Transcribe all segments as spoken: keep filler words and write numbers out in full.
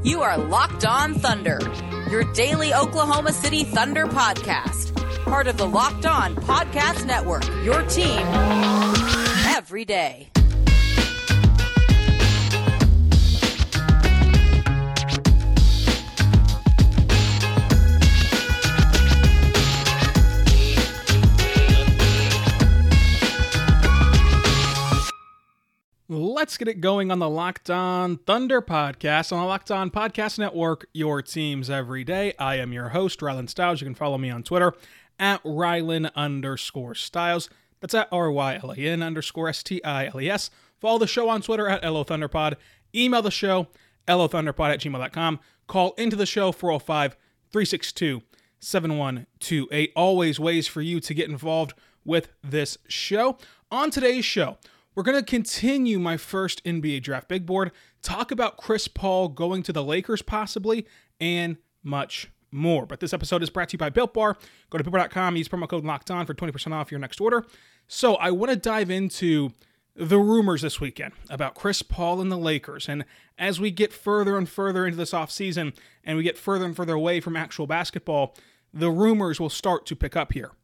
You are Locked On Thunder, your daily Oklahoma City Thunder podcast. Part of the Locked On Podcast Network, your team every day. Let's get it going on the Locked On Thunder podcast on the Locked On Podcast Network, your teams every day. I am your host, Rylan Stiles. You can follow me on Twitter at Rylan underscore Stiles. That's at R Y L A N underscore S T I L E S. Follow the show on Twitter at L O Thunderpod. Email the show, L O Thunderpod at gmail dot com. Call into the show, four oh five, three six two, seven one two eight. Always ways for you to get involved with this show. On today's show, we're going to continue my first N B A Draft Big Board, talk about Chris Paul going to the Lakers possibly, and much more. But this episode is brought to you by Built Bar. Go to built bar dot com, use promo code LOCKEDON for twenty percent off your next order. So I want to dive into the rumors this weekend about Chris Paul and the Lakers. And as we get further and further into this offseason and we get further and further away from actual basketball, the rumors will start to pick up here.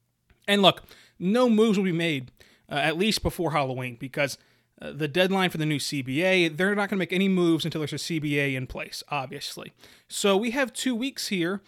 And look, no moves will be made Uh, at least before Halloween, because uh, the deadline for the new C B A, they're not going to make any moves until there's a C B A in place, obviously. So we have two weeks here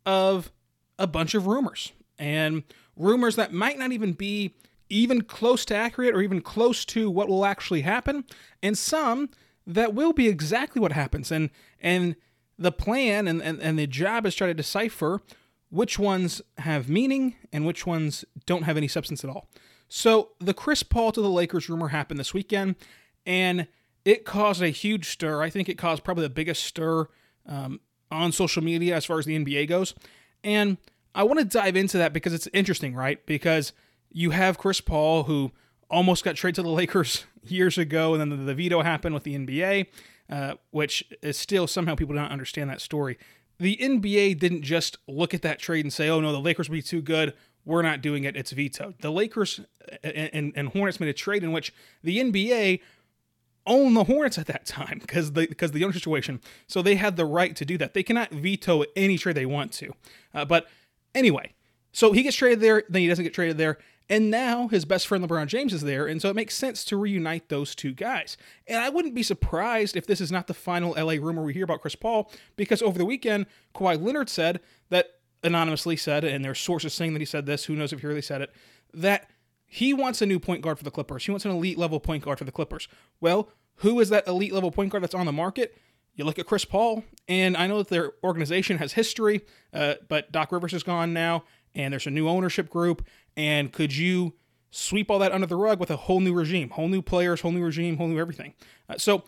of a bunch of rumors, and rumors that might not even be even close to accurate or even close to what will actually happen, and some that will be exactly what happens. And and the plan and, and, and the job is try to decipher which ones have meaning and which ones don't have any substance at all. So the Chris Paul to the Lakers rumor happened this weekend, and it caused a huge stir. I think it caused probably the biggest stir um, on social media as far as the N B A goes. And I want to dive into that because it's interesting, right? Because you have Chris Paul, who almost got traded to the Lakers years ago, and then the, the veto happened with the N B A, uh, which is still somehow people don't understand that story. The N B A didn't just look at that trade and say, oh no, the Lakers will be too good, we're not doing it, it's vetoed. The Lakers and, and, and Hornets made a trade in which the N B A owned the Hornets at that time because the, because the owner situation. So they had the right to do that. They cannot veto any trade they want to. Uh, but anyway, so he gets traded there, then he doesn't get traded there. And now his best friend LeBron James is there. And so it makes sense to reunite those two guys. And I wouldn't be surprised if this is not the final L A rumor we hear about Chris Paul, because over the weekend, Kawhi Leonard said that, anonymously said, and there are sources saying that he said this, who knows if he really said it, that he wants a new point guard for the Clippers. He wants an elite level point guard for the Clippers. Well, who is that elite level point guard that's on the market? You look at Chris Paul, and I know that their organization has history, uh, but Doc Rivers is gone now, and there's a new ownership group, and could you sweep all that under the rug with a whole new regime, whole new players, whole new regime, whole new everything? Uh, so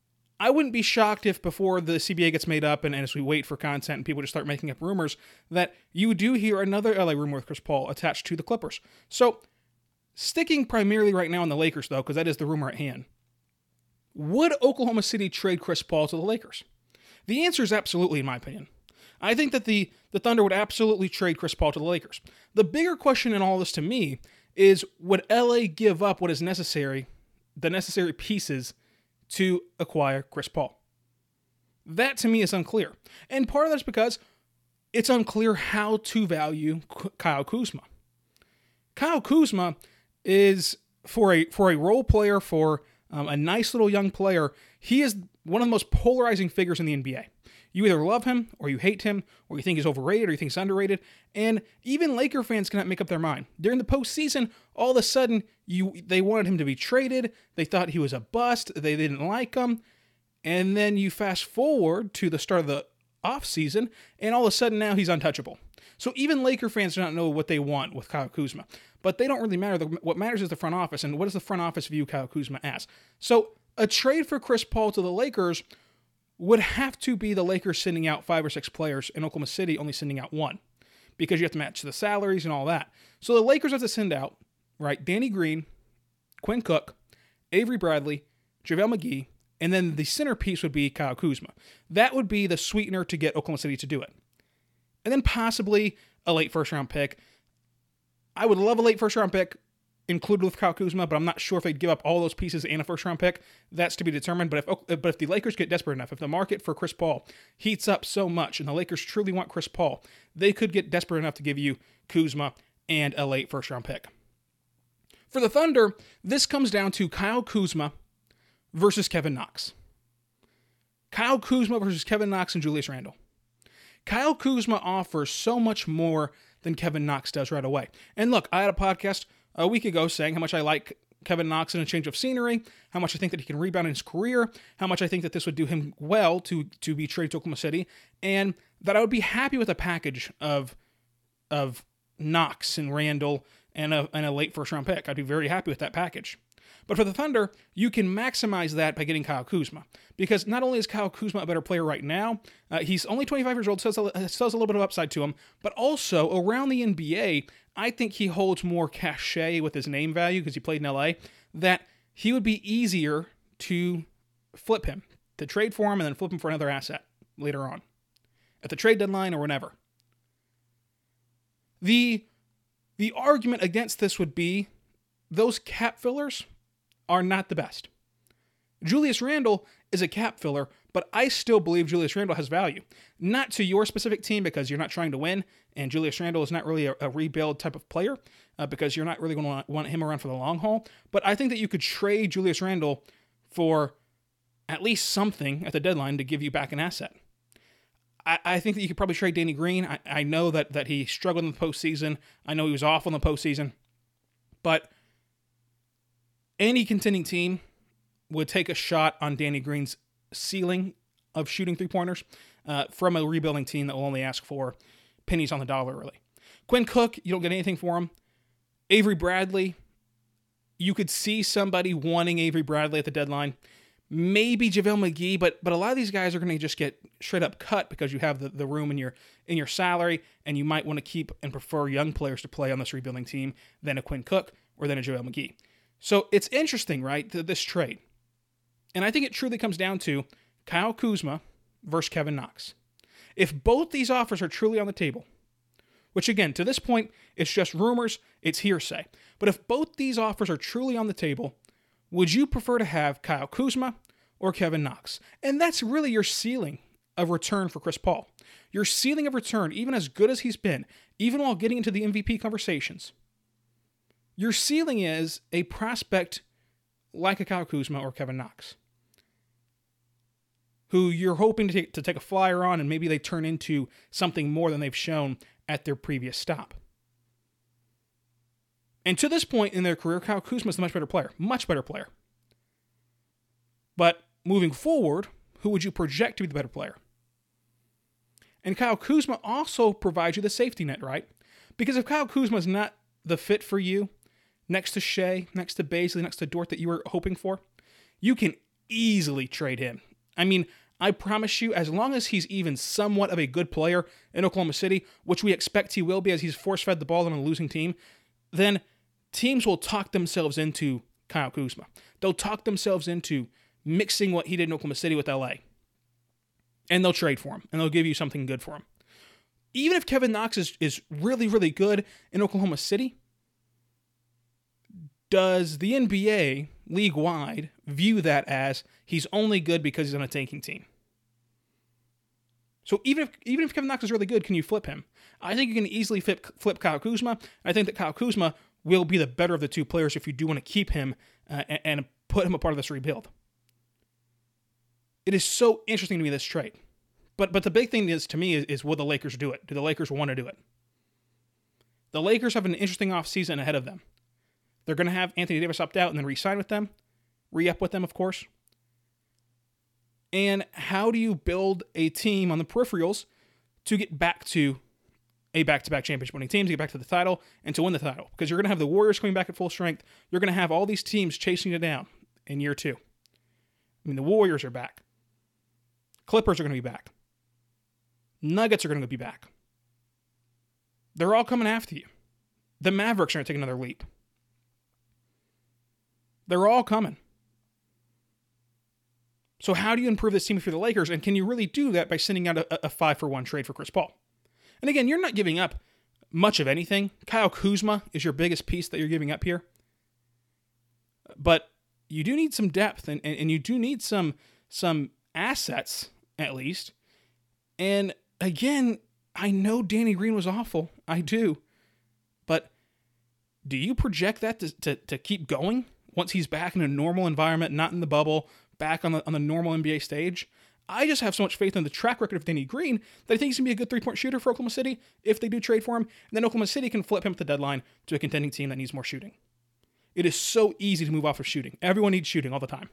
I wouldn't be shocked if before the C B A gets made up and, and as we wait for content and people just start making up rumors, that you do hear another L A rumor with Chris Paul attached to the Clippers. So sticking primarily right now on the Lakers, though, because that is the rumor at hand, would Oklahoma City trade Chris Paul to the Lakers? The answer is absolutely, in my opinion. I think that the, the Thunder would absolutely trade Chris Paul to the Lakers. The bigger question in all this to me is, would L A give up what is necessary, the necessary pieces to acquire Chris Paul? That to me is unclear. And part of that's because it's unclear how to value Kyle Kuzma. Kyle Kuzma is, for a for a role player, for um, a nice little young player, he is one of the most polarizing figures in the N B A. You either love him, or you hate him, or you think he's overrated, or you think he's underrated, and even Laker fans cannot make up their mind. During the postseason, all of a sudden, you they wanted him to be traded, they thought he was a bust, they didn't like him, and then you fast forward to the start of the offseason, and all of a sudden now he's untouchable. So even Laker fans do not know what they want with Kyle Kuzma, but they don't really matter. What matters is the front office, and what does the front office view Kyle Kuzma as? So a trade for Chris Paul to the Lakers would have to be the Lakers sending out five or six players and Oklahoma City only sending out one, because you have to match the salaries and all that. So the Lakers have to send out, right, Danny Green, Quinn Cook, Avery Bradley, JaVale McGee, and then the centerpiece would be Kyle Kuzma. That would be the sweetener to get Oklahoma City to do it. And then possibly a late first round pick. I would love a late first round pick. included with Kyle Kuzma, but I'm not sure if they'd give up all those pieces and a first-round pick. That's to be determined. But if but if the Lakers get desperate enough, if the market for Chris Paul heats up so much and the Lakers truly want Chris Paul, they could get desperate enough to give you Kuzma and a late first-round pick. For the Thunder, this comes down to Kyle Kuzma versus Kevin Knox. Kyle Kuzma versus Kevin Knox and Julius Randle. Kyle Kuzma offers so much more than Kevin Knox does right away. And look, I had a podcast a week ago saying how much I like Kevin Knox in a change of scenery, how much I think that he can rebound in his career, how much I think that this would do him well to, to be traded to Oklahoma City, and that I would be happy with a package of, of Knox and Randle and a, and a late first-round pick. I'd be very happy with that package. But for the Thunder, you can maximize that by getting Kyle Kuzma. Because not only is Kyle Kuzma a better player right now, uh, he's only twenty-five years old, so still has a little bit of upside to him, but also around the N B A, I think he holds more cachet with his name value because he played in L A, that he would be easier to flip him, to trade for him and then flip him for another asset later on, at the trade deadline or whenever. The, the argument against this would be those cap fillers are not the best. Julius Randle is a cap filler, but I still believe Julius Randle has value. Not to your specific team because you're not trying to win, and Julius Randle is not really a, a rebuild type of player uh, because you're not really going to want him around for the long haul. But I think that you could trade Julius Randle for at least something at the deadline to give you back an asset. I, I think that you could probably trade Danny Green. I, I know that, that he struggled in the postseason. I know he was off on the postseason. But any contending team would take a shot on Danny Green's ceiling of shooting three-pointers uh, from a rebuilding team that will only ask for pennies on the dollar, really. Quinn Cook, you don't get anything for him. Avery Bradley, you could see somebody wanting Avery Bradley at the deadline. Maybe JaVale McGee, but but a lot of these guys are going to just get straight up cut because you have the, the room in your in your salary, and you might want to keep and prefer young players to play on this rebuilding team than a Quinn Cook or than a JaVale McGee. So it's interesting, right, this trade. And I think it truly comes down to Kyle Kuzma versus Kevin Knox. If both these offers are truly on the table, which again, to this point, it's just rumors, it's hearsay. But if both these offers are truly on the table, would you prefer to have Kyle Kuzma or Kevin Knox? And that's really your ceiling of return for Chris Paul. Your ceiling of return, even as good as he's been, even while getting into the M V P conversations, your ceiling is a prospect like a Kyle Kuzma or Kevin Knox, who you're hoping to take, to take a flyer on, and maybe they turn into something more than they've shown at their previous stop. And to this point in their career, Kyle Kuzma is a much better player, much better player. But moving forward, who would you project to be the better player? And Kyle Kuzma also provides you the safety net, right? Because if Kyle Kuzma is not the fit for you, next to Shea, next to Bazley, next to Dort that you were hoping for, you can easily trade him. I mean, I promise you, as long as he's even somewhat of a good player in Oklahoma City, which we expect he will be as he's force-fed the ball on a losing team, then teams will talk themselves into Kyle Kuzma. They'll talk themselves into mixing what he did in Oklahoma City with L A. And they'll trade for him, and they'll give you something good for him. Even if Kevin Knox is, is really, really good in Oklahoma City, does the N B A, league-wide, view that as he's only good because he's on a tanking team? So even if even if Kevin Knox is really good, can you flip him? I think you can easily flip, flip Kyle Kuzma. I think that Kyle Kuzma will be the better of the two players if you do want to keep him uh, and, and put him a part of this rebuild. It is so interesting to me, this trade. But but the big thing is, to me, is, is will the Lakers do it? Do the Lakers want to do it? The Lakers have an interesting offseason ahead of them. They're going to have Anthony Davis opt out and then re-sign with them. Re-up with them, of course. And how do you build a team on the peripherals to get back to a back-to-back championship winning team, to get back to the title, and to win the title? Because you're going to have the Warriors coming back at full strength. You're going to have all these teams chasing you down in year two. I mean, the Warriors are back. Clippers are going to be back. Nuggets are going to be back. They're all coming after you. The Mavericks are going to take another leap. They're all coming. So how do you improve this team if you're the Lakers? And can you really do that by sending out a, a five-for-one trade for Chris Paul? And again, you're not giving up much of anything. Kyle Kuzma is your biggest piece that you're giving up here. But you do need some depth, and, and, and you do need some some assets, at least. And again, I know Danny Green was awful. I do. But do you project that to, to, to keep going once he's back in a normal environment, not in the bubble, back on the on the normal N B A stage? I just have so much faith in the track record of Danny Green that I think he's going to be a good three-point shooter for Oklahoma City if they do trade for him. And then Oklahoma City can flip him at the deadline to a contending team that needs more shooting. It is so easy to move off of shooting. Everyone needs shooting all the time.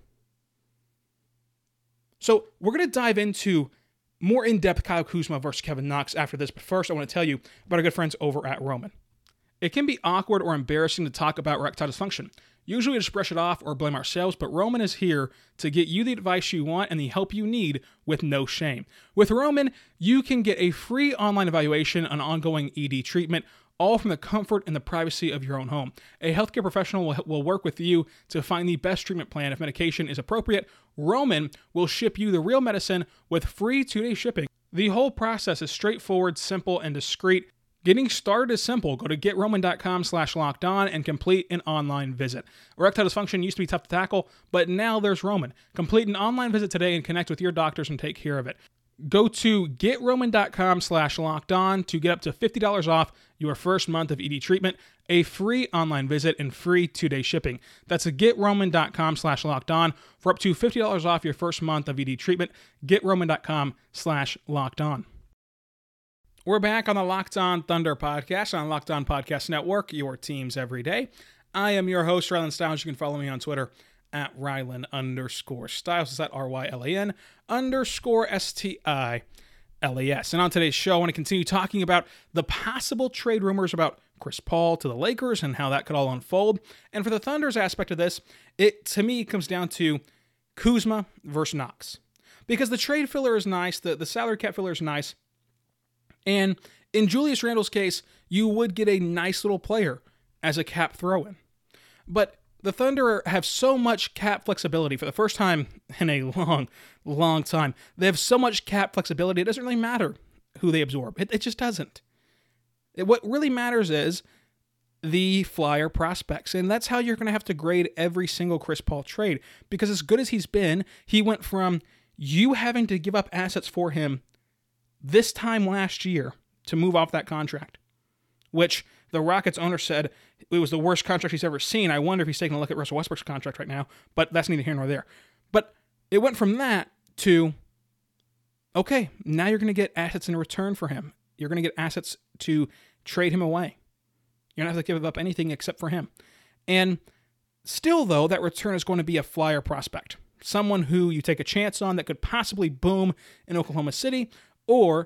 So we're going to dive into more in-depth Kyle Kuzma versus Kevin Knox after this. But first, I want to tell you about our good friends over at Roman. It can be awkward or embarrassing to talk about erectile dysfunction. Usually we just brush it off or blame ourselves, but Roman is here to get you the advice you want and the help you need with no shame. With Roman, you can get a free online evaluation on ongoing E D treatment, all from the comfort and the privacy of your own home. A healthcare professional will, will work with you to find the best treatment plan. If medication is appropriate, Roman will ship you the real medicine with free two-day shipping. The whole process is straightforward, simple, and discreet. Getting started is simple. Go to getroman.com slash locked on and complete an online visit. Erectile dysfunction used to be tough to tackle, but now there's Roman. Complete an online visit today and connect with your doctors and take care of it. Go to getroman.com slash locked on to get up to fifty dollars off your first month of E D treatment, a free online visit, and free two-day shipping. That's a getroman.com slash locked on for up to fifty dollars off your first month of E D treatment. getroman.com slash locked on. We're back on the Locked On Thunder podcast on Locked On Podcast Network, your teams every day. I am your host, Rylan Stiles. You can follow me on Twitter at Rylan underscore Stiles. Is that R Y L A N underscore S T I L A S. And on today's show, I want to continue talking about the possible trade rumors about Chris Paul to the Lakers and how that could all unfold. And for the Thunder's aspect of this, it to me comes down to Kuzma versus Knox. Because the trade filler is nice, the, the salary cap filler is nice. And in Julius Randle's case, you would get a nice little player as a cap throw-in. But the Thunder have so much cap flexibility for the first time in a long, long time. They have so much cap flexibility, it doesn't really matter who they absorb. It, it just doesn't. It, what really matters is the Flyer prospects. And that's how you're going to have to grade every single Chris Paul trade. Because as good as he's been, he went from you having to give up assets for him this time last year to move off that contract, which the Rockets owner said it was the worst contract he's ever seen. I wonder if he's taking a look at Russell Westbrook's contract right now, but that's neither here nor there. But it went from that to, okay, now you're going to get assets in return for him. You're going to get assets to trade him away. You're not going to have to give up anything except for him. And still, though, that return is going to be a Flyer prospect, someone who you take a chance on that could possibly boom in Oklahoma City. Or,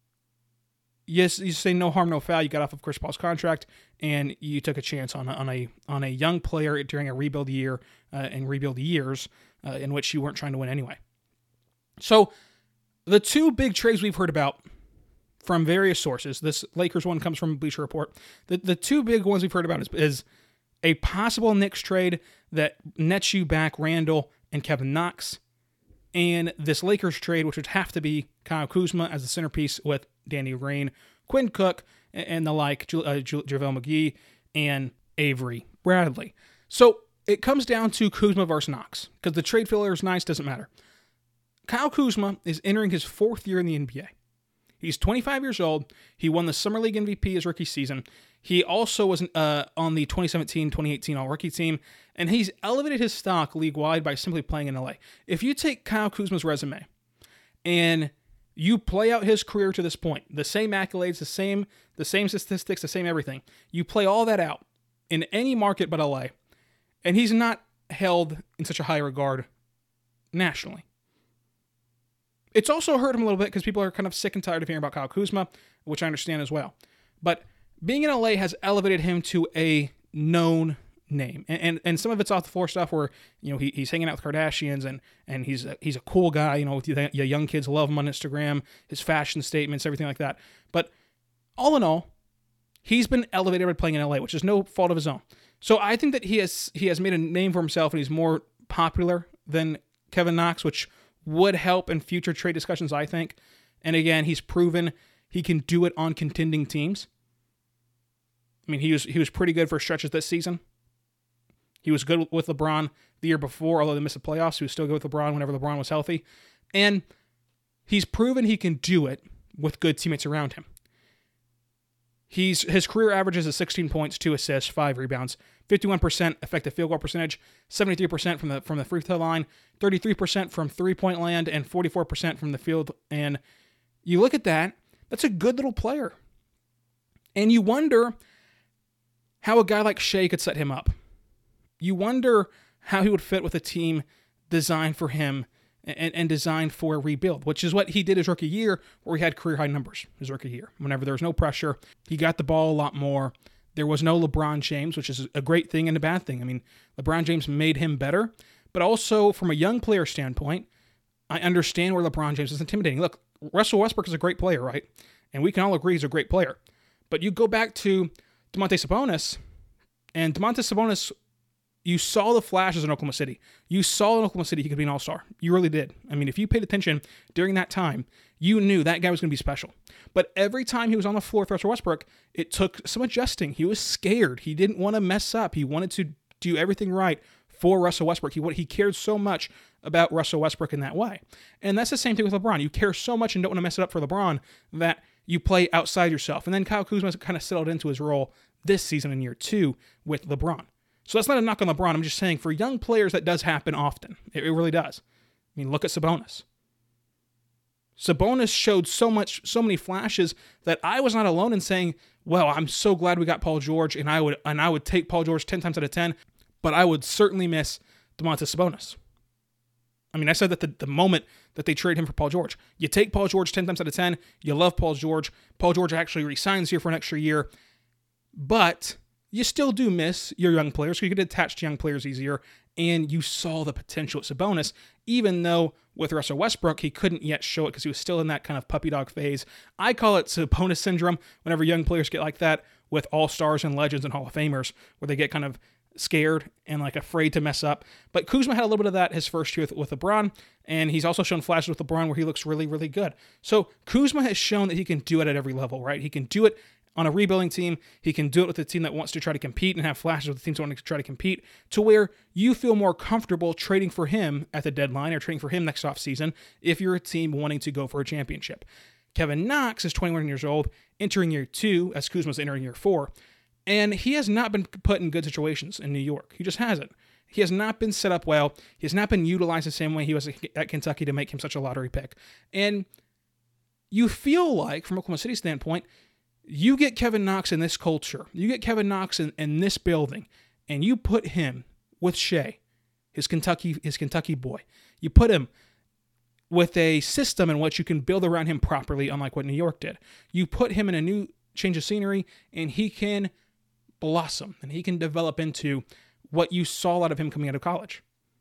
yes, you say no harm, no foul. You got off of Chris Paul's contract, and you took a chance on a, on a on a young player during a rebuild year uh, and rebuild years uh, in which you weren't trying to win anyway. So, the two big trades we've heard about from various sources, this Lakers one comes from Bleacher Report. The the two big ones we've heard about is, is a possible Knicks trade that nets you back Randle and Kevin Knox, and this Lakers trade, which would have to be Kyle Kuzma as the centerpiece with Danny Green, Quinn Cook, and the like, uh, JaVale McGee, and Avery Bradley. So it comes down to Kuzma versus Knox, because the trade filler is nice, doesn't matter. Kyle Kuzma is entering his fourth year in the N B A. He's twenty-five years old. He won the Summer League M V P his rookie season. He also was uh, on the twenty seventeen twenty eighteen All-Rookie team, and he's elevated his stock league-wide by simply playing in L A. If you take Kyle Kuzma's resume and you play out his career to this point, the same accolades, the same the same statistics, the same everything, you play all that out in any market but L A, and he's not held in such a high regard nationally. It's also hurt him a little bit because people are kind of sick and tired of hearing about Kyle Kuzma, which I understand as well. But being in L A has elevated him to a known name. And and, and some of it's off the floor stuff where, you know, he, he's hanging out with Kardashians and and he's a, he's a cool guy, you know, the, the young kids love him on Instagram, his fashion statements, everything like that. But all in all, he's been elevated by playing in L A, which is no fault of his own. So I think that he has he has made a name for himself and he's more popular than Kevin Knox, which would help in future trade discussions, I think. And again, he's proven he can do it on contending teams. I mean, he was he was pretty good for stretches this season. He was good with LeBron the year before, although they missed the playoffs. He was still good with LeBron whenever LeBron was healthy. And he's proven he can do it with good teammates around him. He's His career averages is sixteen points, two assists, five rebounds, fifty-one percent effective field goal percentage, seventy-three percent from the from the free throw line, thirty-three percent from three-point land, and forty-four percent from the field. And you look at that, that's a good little player. And you wonder how a guy like Shai could set him up. You wonder how he would fit with a team designed for him and, and designed for a rebuild, which is what he did his rookie year, where he had career-high numbers his rookie year. Whenever there was no pressure, he got the ball a lot more. There was no LeBron James, which is a great thing and a bad thing. I mean, LeBron James made him better, but also from a young player standpoint, I understand where LeBron James is intimidating. Look, Russell Westbrook is a great player, right? And we can all agree he's a great player. But you go back to Domantas Sabonis, and Domantas Sabonis, you saw the flashes in Oklahoma City. You saw in Oklahoma City he could be an all-star. You really did. I mean, if you paid attention during that time, you knew that guy was going to be special. But every time he was on the floor with Russell Westbrook, it took some adjusting. He was scared. He didn't want to mess up. He wanted to do everything right for Russell Westbrook. He he cared so much about Russell Westbrook in that way. And that's the same thing with LeBron. You care so much and don't want to mess it up for LeBron that you play outside yourself. And then Kyle Kuzma kind of settled into his role this season in year two with LeBron. So that's not a knock on LeBron. I'm just saying for young players, that does happen often. It, it really does. I mean, look at Sabonis. Sabonis showed so much, so many flashes that I was not alone in saying, well, I'm so glad we got Paul George, and I would and I would take Paul George ten times out of ten, but I would certainly miss Domantas Sabonis. I mean, I said that the, the moment that they trade him for Paul George. You take Paul George ten times out of ten, you love Paul George. Paul George actually resigns here for an extra year, but you still do miss your young players, so you get attached to young players easier, and you saw the potential at Sabonis, even though with Russell Westbrook, he couldn't yet show it because he was still in that kind of puppy dog phase. I call it Sabonis syndrome whenever young players get like that with all-stars and legends and Hall of Famers, where they get kind of scared and like afraid to mess up. But Kuzma had a little bit of that his first year with, with LeBron, and he's also shown flashes with LeBron where he looks really, really good. So Kuzma has shown that he can do it at every level, right? He can do it on a rebuilding team. He can do it with a team that wants to try to compete and have flashes with the teams that want to try to compete, to where you feel more comfortable trading for him at the deadline or trading for him next offseason if you're a team wanting to go for a championship. Kevin Knox is twenty-one years old, entering year two, as Kuzma's entering year four, and he has not been put in good situations in New York. He just hasn't. He has not been set up well. He has not been utilized the same way he was at Kentucky to make him such a lottery pick. And you feel like, from Oklahoma City's standpoint, you get Kevin Knox in this culture, you get Kevin Knox in, in this building, and you put him with Shai, his Kentucky, his Kentucky boy. You put him with a system in which you can build around him properly, unlike what New York did. You put him in a new change of scenery, and he can blossom, and he can develop into what you saw out of him coming out of college.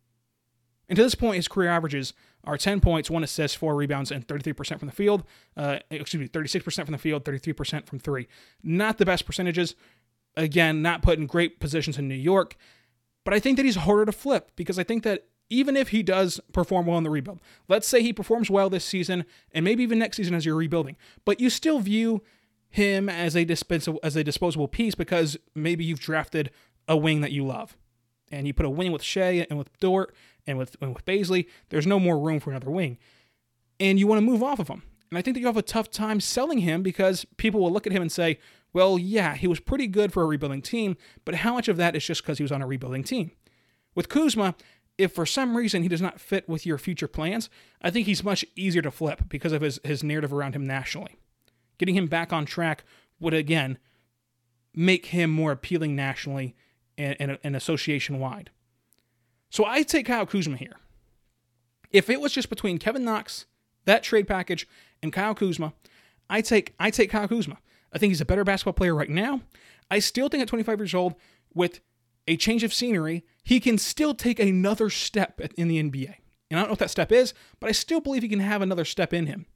And to this point, his career averages are ten points, one assist, four rebounds, and thirty-three percent from the field. Uh, excuse me, thirty-six percent from the field, thirty-three percent from three. Not the best percentages. Again, not put in great positions in New York. But I think that he's harder to flip, because I think that even if he does perform well in the rebuild, let's say he performs well this season, and maybe even next season as you're rebuilding, but you still view him as a dispensable, as a disposable piece because maybe you've drafted a wing that you love. And you put a wing with Shai and with Dort and with and with Bazley, there's no more room for another wing. And you want to move off of him. And I think that you have a tough time selling him because people will look at him and say, well, yeah, he was pretty good for a rebuilding team, but how much of that is just because he was on a rebuilding team? With Kuzma, if for some reason he does not fit with your future plans, I think he's much easier to flip because of his, his narrative around him nationally. Getting him back on track would, again, make him more appealing nationally and, and, and association-wide. So I take Kyle Kuzma here. If it was just between Kevin Knox, that trade package, and Kyle Kuzma, I take I take Kyle Kuzma. I think he's a better basketball player right now. I still think at twenty-five years old, with a change of scenery, he can still take another step in the N B A. And I don't know what that step is, but I still believe he can have another step in him.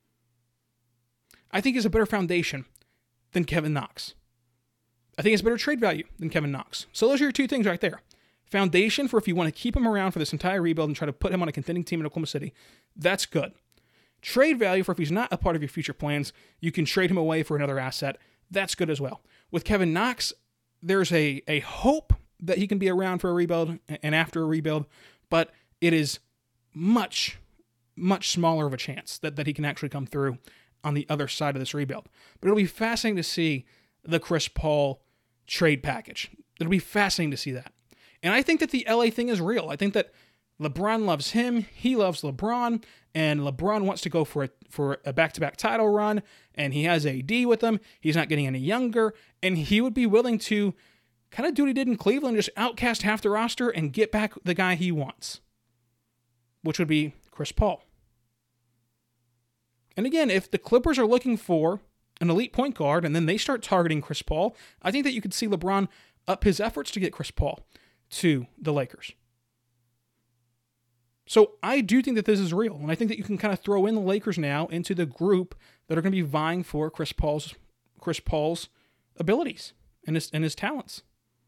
I think he's a better foundation than Kevin Knox. I think it's better trade value than Kevin Knox. So those are your two things right there. Foundation for if you want to keep him around for this entire rebuild and try to put him on a contending team in Oklahoma City, that's good. Trade value for if he's not a part of your future plans, you can trade him away for another asset, that's good as well. With Kevin Knox, there's a, a hope that he can be around for a rebuild and after a rebuild, but it is much, much smaller of a chance that, that he can actually come through on the other side of this rebuild. But it'll be fascinating to see the Chris Paul trade package. It'll be fascinating to see that. And I think that the L A thing is real. I think that LeBron loves him, he loves LeBron, and LeBron wants to go for a for a back-to-back title run, and he has A D with him. He's not getting any younger, and he would be willing to kind of do what he did in Cleveland, just outcast half the roster and get back the guy he wants, which would be Chris Paul. And again, if the Clippers are looking for an elite point guard and then they start targeting Chris Paul, I think that you could see LeBron up his efforts to get Chris Paul to the Lakers. So I do think that this is real, and I think that you can kind of throw in the Lakers now into the group that are going to be vying for Chris Paul's Chris Paul's abilities and his and his talents.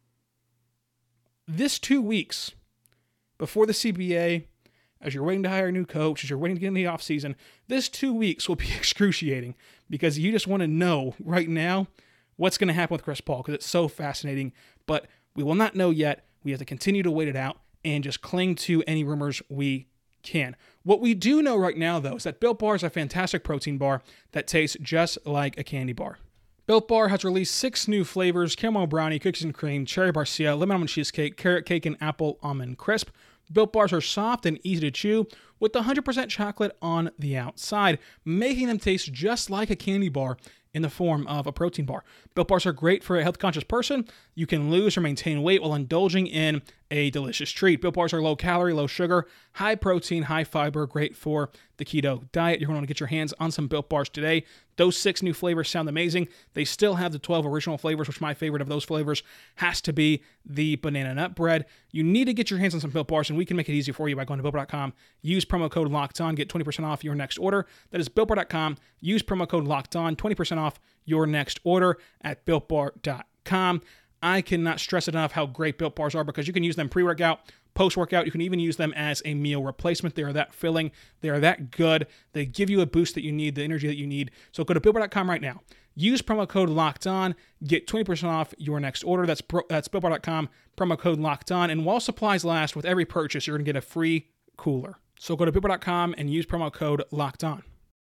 This two weeks before the C B A, as you're waiting to hire a new coach, as you're waiting to get in the offseason, this two weeks will be excruciating because you just want to know right now what's going to happen with Chris Paul because it's so fascinating, but we will not know yet. We have to continue to wait it out and just cling to any rumors we can. What we do know right now, though, is that Built Bar is a fantastic protein bar that tastes just like a candy bar. Built Bar has released six new flavors: caramel brownie, cookies and cream, cherry barcia, lemon almond cheesecake, carrot cake, and apple almond crisp. Built Bars are soft and easy to chew with one hundred percent chocolate on the outside, making them taste just like a candy bar in the form of a protein bar. Built Bars are great for a health-conscious person. You can lose or maintain weight while indulging in a delicious treat. Built Bars are low-calorie, low-sugar, high-protein, high-fiber, great for the keto diet. You're going to want to get your hands on some Built Bars today. Those six new flavors sound amazing. They still have the twelve original flavors, which my favorite of those flavors has to be the banana nut bread. You need to get your hands on some Built Bars, and we can make it easy for you by going to Built Bar dot com. Use promo code LOCKEDON. Get twenty percent off your next order. That is Built Bar dot com. Use promo code LOCKEDON. twenty percent off your next order at Built Bar dot com. I cannot stress enough how great Built Bars are because you can use them pre-workout, post-workout. You can even use them as a meal replacement. They are that filling. They are that good. They give you a boost that you need, the energy that you need. So go to Built Bar dot com right now. Use promo code LOCKEDON. Get twenty percent off your next order. That's pro, that's Built Bar dot com. Promo code LOCKEDON. And while supplies last, with every purchase, you're going to get a free cooler. So go to Built Bar dot com and use promo code LOCKEDON.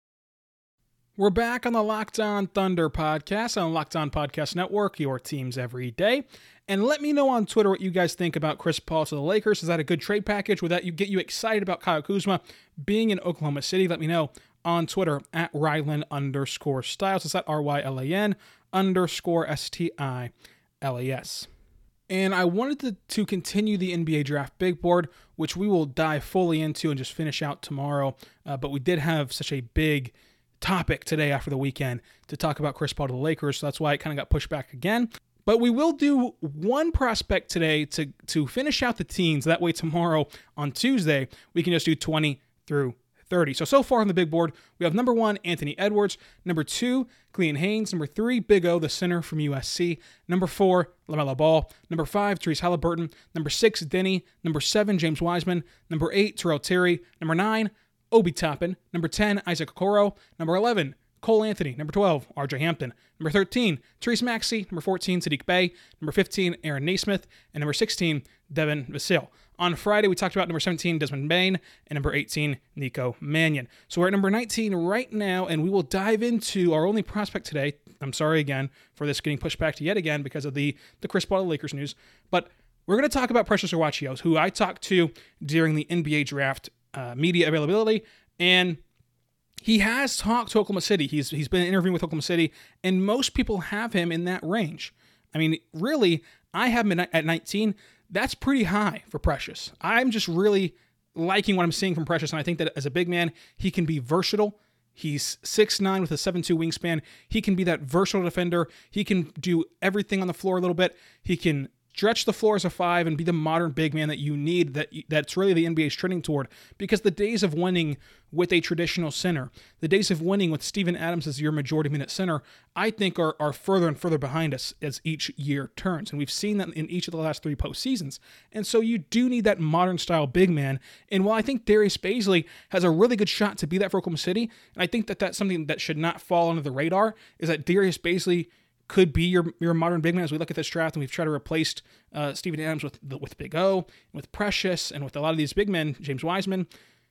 We're back on the Locked On Thunder podcast on Locked On Podcast Network, your teams every day. And let me know on Twitter what you guys think about Chris Paul to the Lakers. Is that a good trade package? Would that you get you excited about Kyle Kuzma being in Oklahoma City? Let me know on Twitter at Rylan underscore Styles. It's at R Y L A N underscore S T I L A S. And I wanted to, to continue the N B A Draft Big Board, which we will dive fully into and just finish out tomorrow. Uh, but we did have such a big topic today after the weekend to talk about Chris Paul to the Lakers, so that's why it kind of got pushed back again. But we will do one prospect today to, to finish out the teens. That way tomorrow on Tuesday, we can just do twenty through thirty. So, so far on the big board, we have number one, Anthony Edwards. Number two, Clean Haynes. Number three, Big O, the center from U S C. Number four, LaMelo Ball. Number five, Therese Halliburton. Number six, Denny. Number seven, James Wiseman. Number eight, Terrell Terry. Number nine, Obi Toppin. Number ten, Isaac Okoro. Number eleven, Cole Anthony. Number twelve, R J Hampton. Number thirteen, Therese Maxey. Number fourteen, Sadiq Bey. Number fifteen, Aaron Naismith. And number sixteen, Devin Vassell. On Friday, we talked about number seventeen, Desmond Bane, and number eighteen, Nico Mannion. So we're at number nineteen right now, and we will dive into our only prospect today. I'm sorry again for this getting pushed back to yet again because of the, the Chris Paul Lakers news. But we're going to talk about Precious Achiuwa, who I talked to during the N B A draft uh, media availability, and he has talked to Oklahoma City. He's He's been interviewing with Oklahoma City, and most people have him in that range. I mean, really, I have him at nineteen. That's pretty high for Precious. I'm just really liking what I'm seeing from Precious, and I think that as a big man, he can be versatile. He's six nine with a seven two wingspan. He can be that versatile defender. He can do everything on the floor a little bit. He can stretch the floor as a five and be the modern big man that you need, that that's really the N B A is trending toward. Because the days of winning with a traditional center, the days of winning with Steven Adams as your majority minute center, I think are, are further and further behind us as each year turns. And we've seen that in each of the last three postseasons. And so you do need that modern style big man. And while I think Darius Bazley has a really good shot to be that for Oklahoma City, and I think that that's something that should not fall under the radar, is that Darius Bazley could be your your modern big man as we look at this draft, and we've tried to replace uh, Steven Adams with the, with Big O, with Precious, and with a lot of these big men, James Wiseman,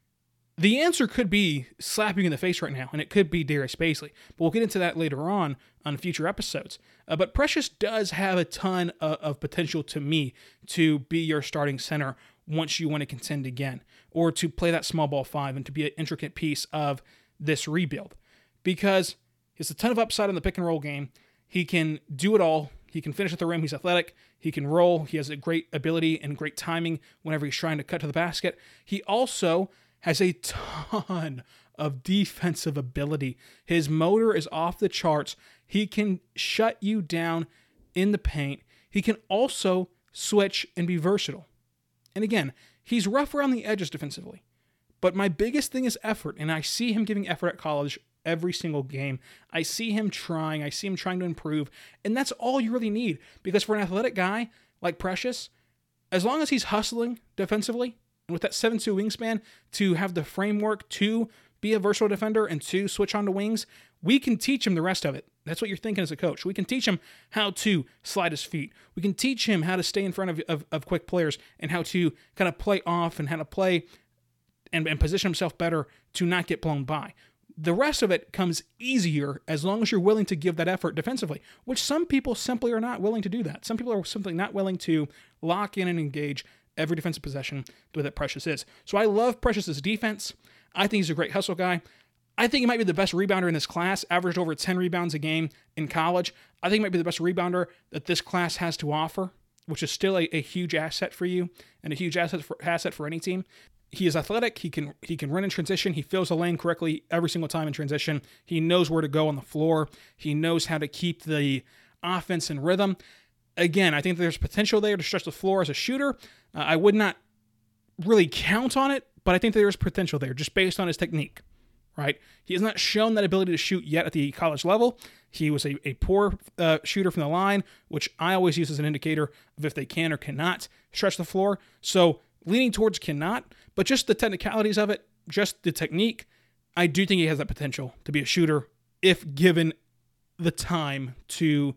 the answer could be slapping you in the face right now, and it could be Darius Bazley. But we'll get into that later on on future episodes. Uh, but Precious does have a ton of, of potential to me to be your starting center once you want to contend again, or to play that small ball five and to be an intricate piece of this rebuild. Because there's a ton of upside in the pick and roll game. He can do it all. He can finish at the rim. He's athletic. He can roll. He has a great ability and great timing whenever he's trying to cut to the basket. He also has a ton of defensive ability. His motor is off the charts. He can shut you down in the paint. He can also switch and be versatile. And again, he's rough around the edges defensively. But my biggest thing is effort, and I see him giving effort at college every single game. I see him trying. I see him trying to improve. And that's all you really need. Because for an athletic guy like Precious, as long as he's hustling defensively, and with that seven two wingspan, to have the framework to be a versatile defender and to switch onto wings, we can teach him the rest of it. That's what you're thinking as a coach. We can teach him how to slide his feet. We can teach him how to stay in front of, of, of quick players and how to kind of play off and how to play and, and position himself better to not get blown by. The rest of it comes easier as long as you're willing to give that effort defensively, which some people simply are not willing to do that. Some people are simply not willing to lock in and engage every defensive possession the way that Precious is. So I love Precious's defense. I think he's a great hustle guy. I think he might be the best rebounder in this class, averaged over ten rebounds a game in college. I think he might be the best rebounder that this class has to offer, which is still a, a huge asset for you and a huge asset for, asset for any team. He is athletic. He can he can run in transition. He fills the lane correctly every single time in transition. He knows where to go on the floor. He knows how to keep the offense in rhythm. Again, I think there's potential there to stretch the floor as a shooter. Uh, I would not really count on it, but I think there's potential there just based on his technique, right? He has not shown that ability to shoot yet at the college level. He was a, a poor uh, shooter from the line, which I always use as an indicator of if they can or cannot stretch the floor. So leaning towards cannot, but just the technicalities of it, just the technique, I do think he has that potential to be a shooter if given the time to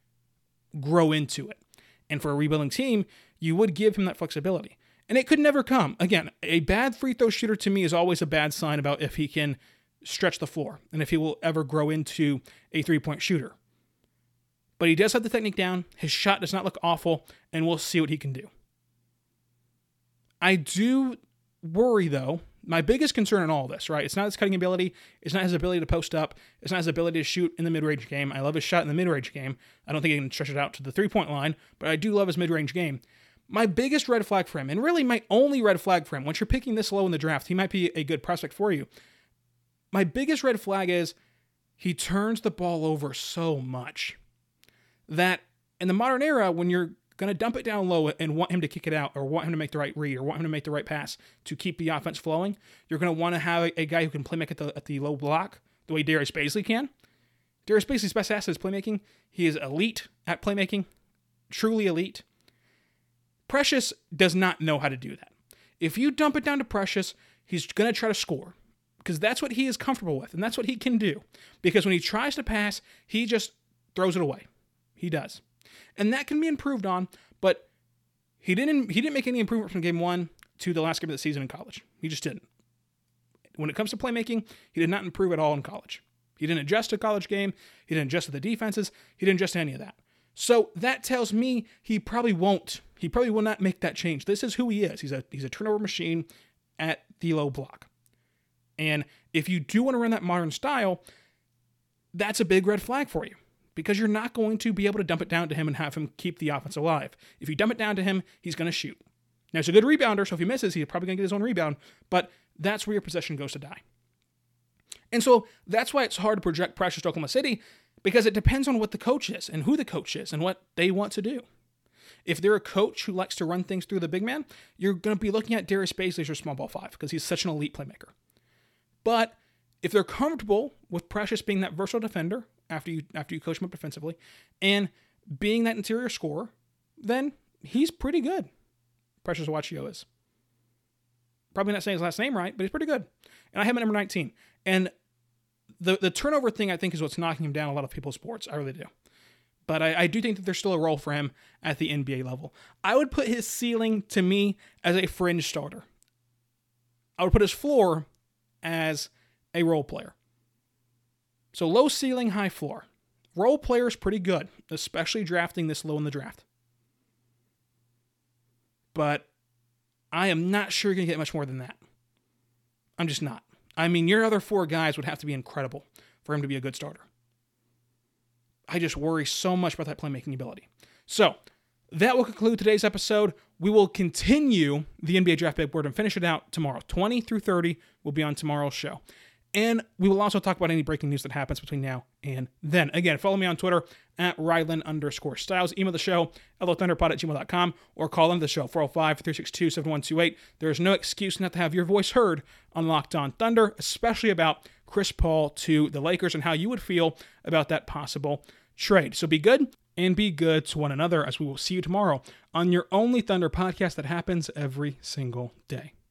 grow into it. And for a rebuilding team, you would give him that flexibility. And it could never come. Again, a bad free throw shooter to me is always a bad sign about if he can stretch the floor and if he will ever grow into a three-point shooter. But he does have the technique down. His shot does not look awful, and we'll see what he can do. I do worry, though. My biggest concern in all this, right? It's not his cutting ability. It's not his ability to post up. It's not his ability to shoot in the mid-range game. I love his shot in the mid-range game. I don't think he can stretch it out to the three-point line, but I do love his mid-range game. My biggest red flag for him, and really my only red flag for him, once you're picking this low in the draft, he might be a good prospect for you. My biggest red flag is he turns the ball over so much that in the modern era, when you're going to dump it down low and want him to kick it out or want him to make the right read or want him to make the right pass to keep the offense flowing, you're going to want to have a, a guy who can play make at the, at the low block the way Darius Bazley can. Darius Bazley's best asset is playmaking. He is elite at playmaking, truly elite. Precious does not know how to do that. If you dump it down to Precious, he's going to try to score because that's what he is comfortable with and that's what he can do. Because when he tries to pass, he just throws it away. He does. And that can be improved on, but he didn't he didn't make any improvement from game one to the last game of the season in college. He just didn't. When it comes to playmaking, he did not improve at all in college. He didn't adjust to college game. He didn't adjust to the defenses. He didn't adjust to any of that. So that tells me he probably won't. He probably will not make that change. This is who he is. He's a he's a turnover machine at the low block. And if you do want to run that modern style, that's a big red flag for you. Because you're not going to be able to dump it down to him and have him keep the offense alive. If you dump it down to him, he's going to shoot. Now, he's a good rebounder, so if he misses, he's probably going to get his own rebound, but that's where your possession goes to die. And so that's why it's hard to project Precious to Oklahoma City, because it depends on what the coach is and who the coach is and what they want to do. If they're a coach who likes to run things through the big man, you're going to be looking at Darius Bazley as your small ball five because he's such an elite playmaker. But if they're comfortable with Precious being that versatile defender, after you after you coach him up defensively, and being that interior scorer, then he's pretty good. Precious Achiuwa is. Probably not saying his last name right, but he's pretty good. And I have him at number nineteen. And the, the turnover thing, I think, is what's knocking him down a lot of people's sports. I really do. But I, I do think that there's still a role for him at the N B A level. I would put his ceiling, to me, as a fringe starter. I would put his floor as a role player. So low ceiling, high floor. Role player is pretty good, especially drafting this low in the draft. But I am not sure you're going to get much more than that. I'm just not. I mean, your other four guys would have to be incredible for him to be a good starter. I just worry so much about that playmaking ability. So, that will conclude today's episode. We will continue the N B A Draft Big Board and finish it out tomorrow. twenty through thirty will be on tomorrow's show. And we will also talk about any breaking news that happens between now and then. Again, follow me on Twitter at Rylan underscore Styles. Email the show, hellothunderpod at gmail dot com, or call into the show, four oh five, three six two, seven one two eight. There is no excuse not to have your voice heard on Locked On Thunder, especially about Chris Paul to the Lakers and how you would feel about that possible trade. So be good and be good to one another, as we will see you tomorrow on your only Thunder podcast that happens every single day.